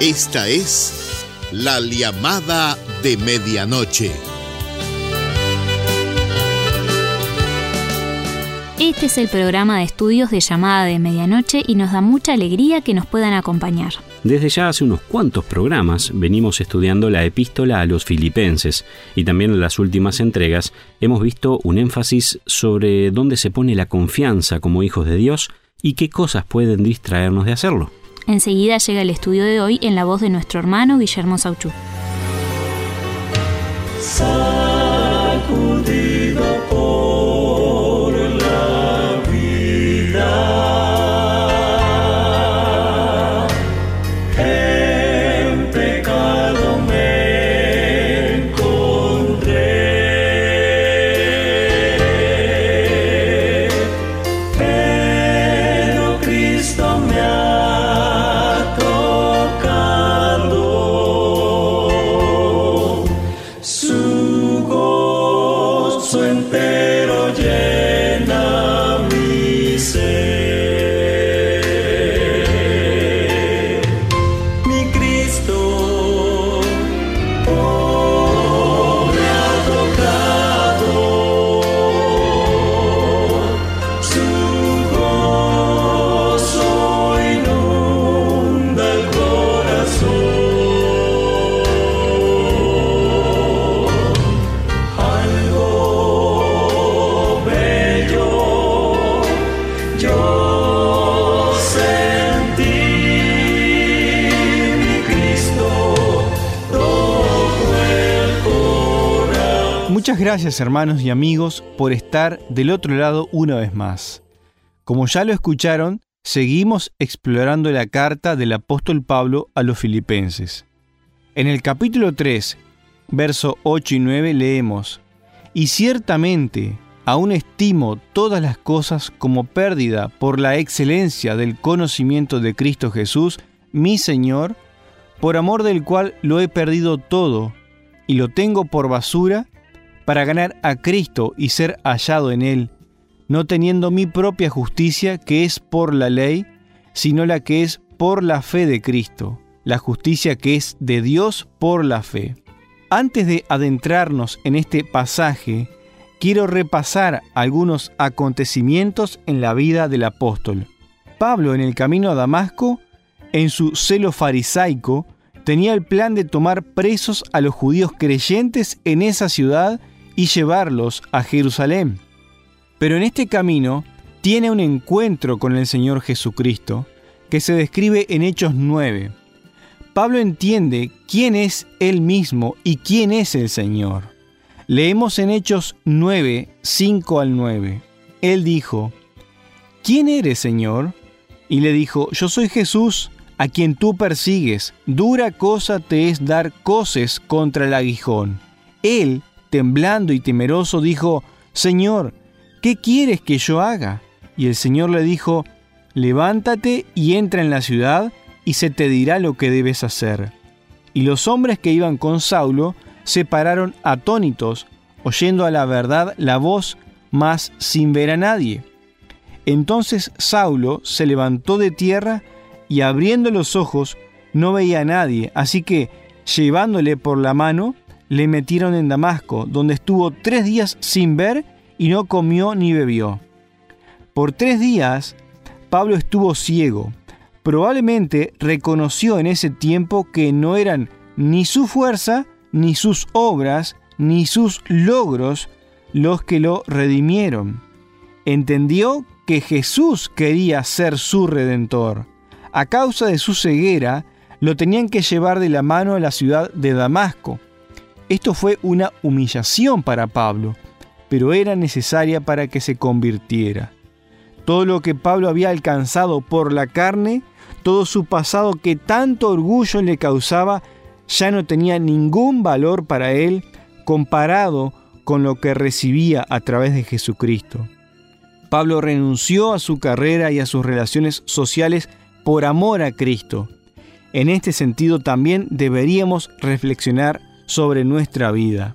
Esta es La Llamada de Medianoche. Este es el programa de estudios de Llamada de Medianoche y nos da mucha alegría que nos puedan acompañar. Desde ya hace unos cuantos programas venimos estudiando la epístola a los Filipenses y también en las últimas entregas hemos visto un énfasis sobre dónde se pone la confianza como hijos de Dios y qué cosas pueden distraernos de hacerlo. Enseguida llega el estudio de hoy en la voz de nuestro hermano Guillermo Sauchú. Sacudido por la vida, en pecado me encontré, pero Cristo me ha tocado, su gozo entero llena mi ser. Mi Cristo oh, me ha tocado, su gozo inunda el corazón. Algo bello yo sentí, mi Cristo tocó el corazón. Muchas gracias, hermanos y amigos, por estar del otro lado una vez más. Como ya lo escucharon, seguimos explorando la carta del apóstol Pablo a los Filipenses. En el capítulo 3, verso 8 y 9 leemos: «Y ciertamente aún estimo todas las cosas como pérdida por la excelencia del conocimiento de Cristo Jesús, mi Señor, por amor del cual lo he perdido todo y lo tengo por basura, para ganar a Cristo y ser hallado en Él, no teniendo mi propia justicia que es por la ley, sino la que es por la fe de Cristo, la justicia que es de Dios por la fe». Antes de adentrarnos en este pasaje, quiero repasar algunos acontecimientos en la vida del apóstol. Pablo, en el camino a Damasco, en su celo farisaico, tenía el plan de tomar presos a los judíos creyentes en esa ciudad y llevarlos a Jerusalén. Pero en este camino tiene un encuentro con el Señor Jesucristo, que se describe en Hechos 9. Pablo entiende quién es Él mismo y quién es el Señor. Leemos en Hechos 9, 5 al 9. Él dijo: «¿Quién eres, Señor?». Y le dijo: «Yo soy Jesús, a quien tú persigues. Dura cosa te es dar coces contra el aguijón». Él, temblando y temeroso, dijo: «Señor, ¿qué quieres que yo haga?». Y el Señor le dijo: «Levántate y entra en la ciudad, y se te dirá lo que debes hacer». Y los hombres que iban con Saulo se pararon atónitos, oyendo a la verdad la voz, mas sin ver a nadie. Entonces Saulo se levantó de tierra y abriendo los ojos no veía a nadie, así que, llevándole por la mano, le metieron en Damasco, donde estuvo 3 días sin ver y no comió ni bebió. Por 3 días Pablo estuvo ciego. Probablemente reconoció en ese tiempo que no eran ni su fuerza, ni sus obras, ni sus logros los que lo redimieron. Entendió que Jesús quería ser su Redentor. A causa de su ceguera, lo tenían que llevar de la mano a la ciudad de Damasco. Esto fue una humillación para Pablo, pero era necesaria para que se convirtiera. Todo lo que Pablo había alcanzado por la carne, todo su pasado que tanto orgullo le causaba, ya no tenía ningún valor para él comparado con lo que recibía a través de Jesucristo. Pablo renunció a su carrera y a sus relaciones sociales por amor a Cristo. En este sentido también deberíamos reflexionar sobre nuestra vida.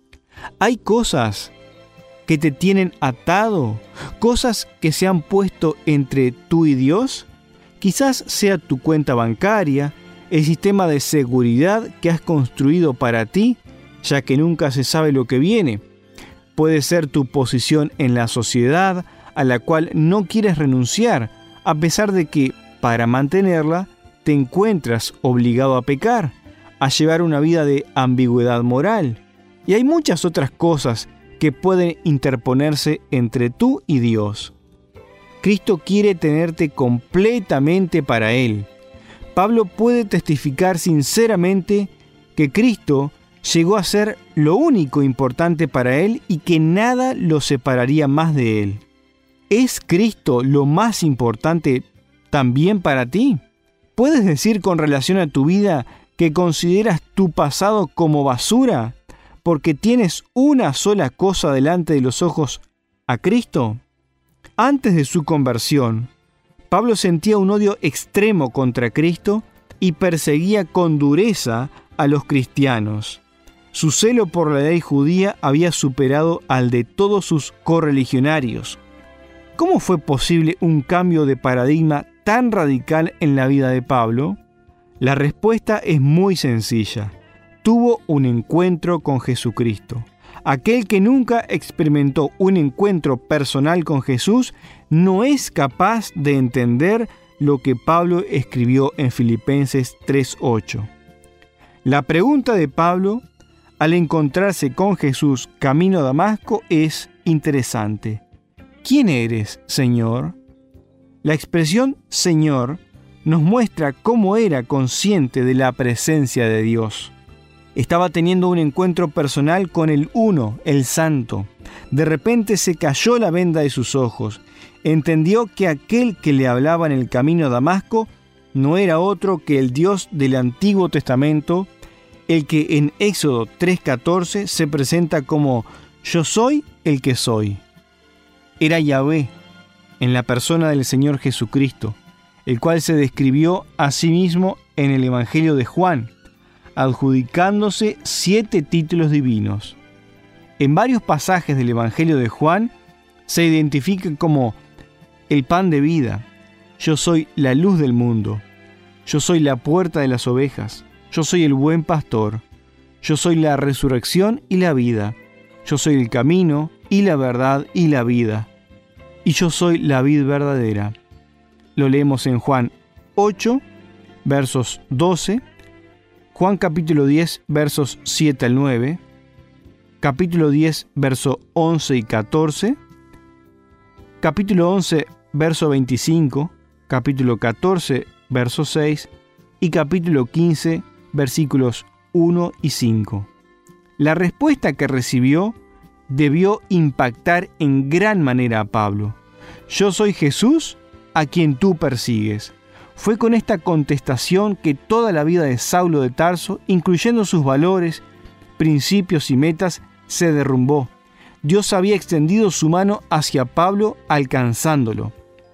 Hay cosas que te tienen atado, cosas que se han puesto entre tú y Dios. Quizás sea tu cuenta bancaria, el sistema de seguridad que has construido para ti, ya que nunca se sabe lo que viene. Puede ser tu posición en la sociedad, a la cual no quieres renunciar, a pesar de que, para mantenerla, te encuentras obligado a pecar, a llevar una vida de ambigüedad moral. Y hay muchas otras cosas que pueden interponerse entre tú y Dios. Cristo quiere tenerte completamente para Él. Pablo puede testificar sinceramente que Cristo llegó a ser lo único importante para él y que nada lo separaría más de él. ¿Es Cristo lo más importante también para ti? ¿Puedes decir con relación a tu vida que consideras tu pasado como basura porque tienes una sola cosa delante de los ojos, a Cristo? Antes de su conversión, Pablo sentía un odio extremo contra Cristo y perseguía con dureza a los cristianos. Su celo por la ley judía había superado al de todos sus correligionarios. ¿Cómo fue posible un cambio de paradigma tan radical en la vida de Pablo? La respuesta es muy sencilla. Tuvo un encuentro con Jesucristo. Aquel que nunca experimentó un encuentro personal con Jesús no es capaz de entender lo que Pablo escribió en Filipenses 3:8. La pregunta de Pablo, al encontrarse con Jesús camino a Damasco, es interesante. ¿Quién eres, Señor? La expresión Señor nos muestra cómo era consciente de la presencia de Dios. Estaba teniendo un encuentro personal con el Uno, el Santo. De repente se cayó la venda de sus ojos. Entendió que aquel que le hablaba en el camino a Damasco no era otro que el Dios del Antiguo Testamento, el que en Éxodo 3:14 se presenta como «Yo soy el que soy». Era Yahvé, en la persona del Señor Jesucristo, el cual se describió a sí mismo en el Evangelio de Juan, adjudicándose 7 títulos divinos. En varios pasajes del Evangelio de Juan se identifica como el pan de vida, yo soy la luz del mundo, yo soy la puerta de las ovejas, yo soy el buen pastor, yo soy la resurrección y la vida, yo soy el camino y la verdad y la vida, y yo soy la vid verdadera. Lo leemos en Juan 8, versos 12, Juan capítulo 10, versos 7 al 9, capítulo 10, versos 11 y 14, capítulo 11, verso 25, capítulo 14, verso 6 y capítulo 15, versículos 1 y 5. La respuesta que recibió debió impactar en gran manera a Pablo. Yo soy Jesús a quien tú persigues. Fue con esta contestación que toda la vida de Saulo de Tarso, incluyendo sus valores, principios y metas, se derrumbó. Dios había extendido su mano hacia Pablo, alcanzándolo.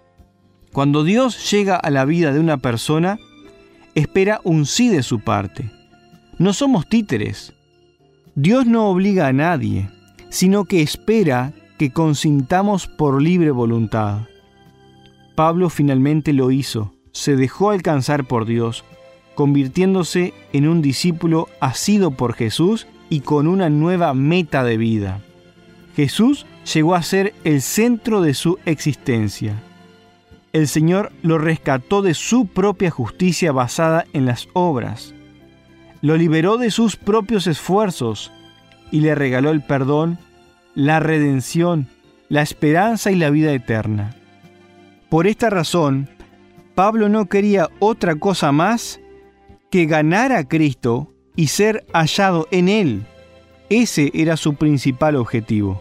Cuando Dios llega a la vida de una persona, espera un sí de su parte. No somos títeres. Dios no obliga a nadie, sino que espera que consintamos por libre voluntad. Pablo finalmente lo hizo. Se dejó alcanzar por Dios, convirtiéndose en un discípulo asido por Jesús y con una nueva meta de vida. Jesús llegó a ser el centro de su existencia. El Señor lo rescató de su propia justicia basada en las obras. Lo liberó de sus propios esfuerzos y le regaló el perdón, la redención, la esperanza y la vida eterna. Por esta razón, Pablo no quería otra cosa más que ganar a Cristo y ser hallado en Él. Ese era su principal objetivo.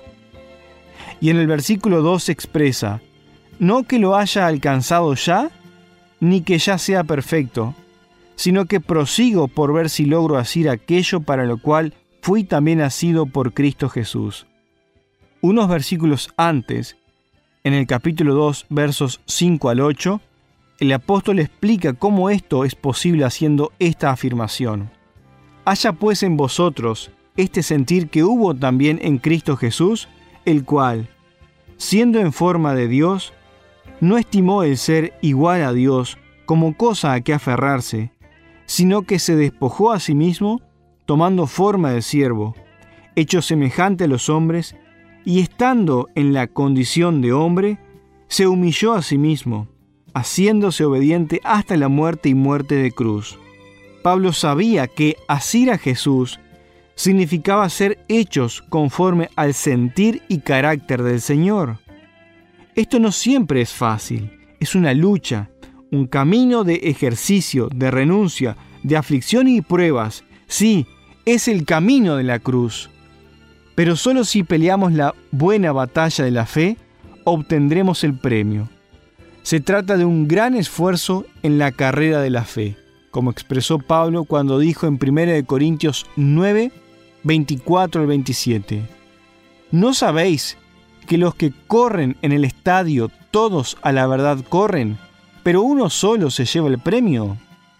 Y en el versículo 2 se expresa, no que lo haya alcanzado ya, ni que ya sea perfecto, sino que prosigo por ver si logro hacer aquello para lo cual fui también asido por Cristo Jesús. Unos versículos antes, en el capítulo 2, versos 5 al 8, el apóstol explica cómo esto es posible haciendo esta afirmación. Haya pues en vosotros este sentir que hubo también en Cristo Jesús, el cual, siendo en forma de Dios, no estimó el ser igual a Dios como cosa a que aferrarse, sino que se despojó a sí mismo, tomando forma de siervo, hecho semejante a los hombres, y estando en la condición de hombre, se humilló a sí mismo, haciéndose obediente hasta la muerte y muerte de cruz. Pablo sabía que asir a Jesús significaba ser hechos conforme al sentir y carácter del Señor. Esto no siempre es fácil, es una lucha, un camino de ejercicio, de renuncia, de aflicción y pruebas. Sí, es el camino de la cruz. Pero solo si peleamos la buena batalla de la fe, obtendremos el premio. Se trata de un gran esfuerzo en la carrera de la fe, como expresó Pablo cuando dijo en 1 Corintios 9, 24 al 27. ¿No sabéis que los que corren en el estadio, todos a la verdad corren, pero uno solo se lleva el premio?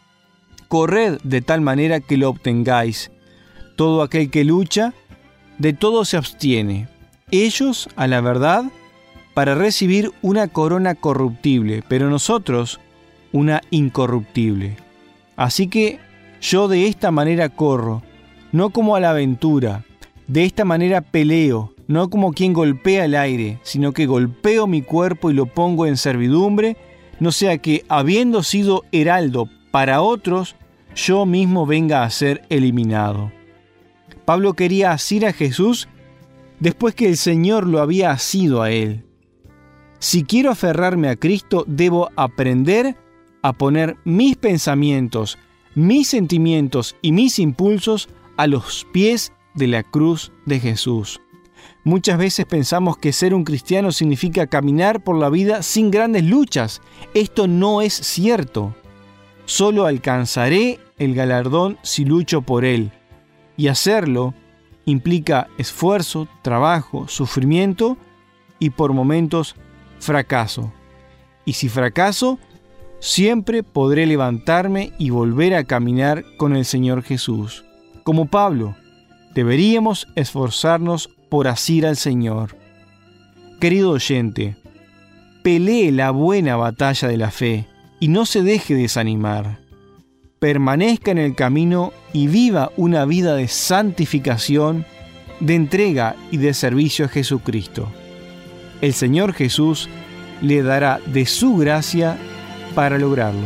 Corred de tal manera que lo obtengáis. Todo aquel que lucha, de todo se abstiene. Ellos, a la verdad, para recibir una corona corruptible, pero nosotros una incorruptible. Así que yo de esta manera corro, no como a la aventura, de esta manera peleo, no como quien golpea el aire, sino que golpeo mi cuerpo y lo pongo en servidumbre, no sea que, habiendo sido heraldo para otros, yo mismo venga a ser eliminado. Pablo quería asir a Jesús después que el Señor lo había asido a él. Si quiero aferrarme a Cristo, debo aprender a poner mis pensamientos, mis sentimientos y mis impulsos a los pies de la cruz de Jesús. Muchas veces pensamos que ser un cristiano significa caminar por la vida sin grandes luchas. Esto no es cierto. Solo alcanzaré el galardón si lucho por él. Y hacerlo implica esfuerzo, trabajo, sufrimiento y por momentos fracaso. Y si fracaso, siempre podré levantarme y volver a caminar con el Señor Jesús. Como Pablo, deberíamos esforzarnos por asir al Señor. Querido oyente, pelee la buena batalla de la fe y no se deje desanimar. Permanezca en el camino y viva una vida de santificación, de entrega y de servicio a Jesucristo. El Señor Jesús le dará de su gracia para lograrlo.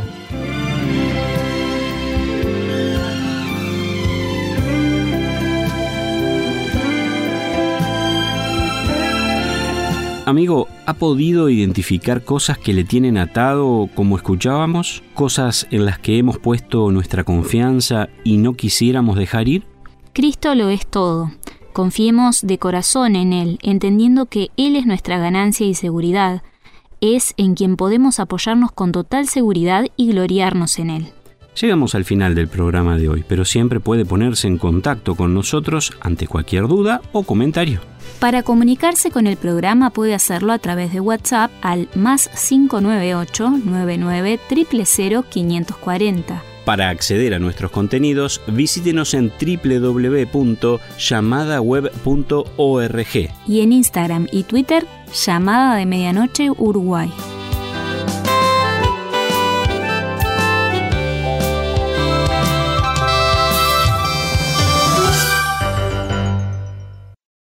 Amigo, ¿ha podido identificar cosas que le tienen atado, como escuchábamos? ¿Cosas en las que hemos puesto nuestra confianza y no quisiéramos dejar ir? Cristo lo es todo. Confiemos de corazón en Él, entendiendo que Él es nuestra ganancia y seguridad. Es en quien podemos apoyarnos con total seguridad y gloriarnos en Él. Llegamos al final del programa de hoy, pero siempre puede ponerse en contacto con nosotros ante cualquier duda o comentario. Para comunicarse con el programa puede hacerlo a través de WhatsApp al +598 99 000 540. Para acceder a nuestros contenidos, visítenos en www.llamadaweb.org. Y en Instagram y Twitter, Llamada de Medianoche Uruguay.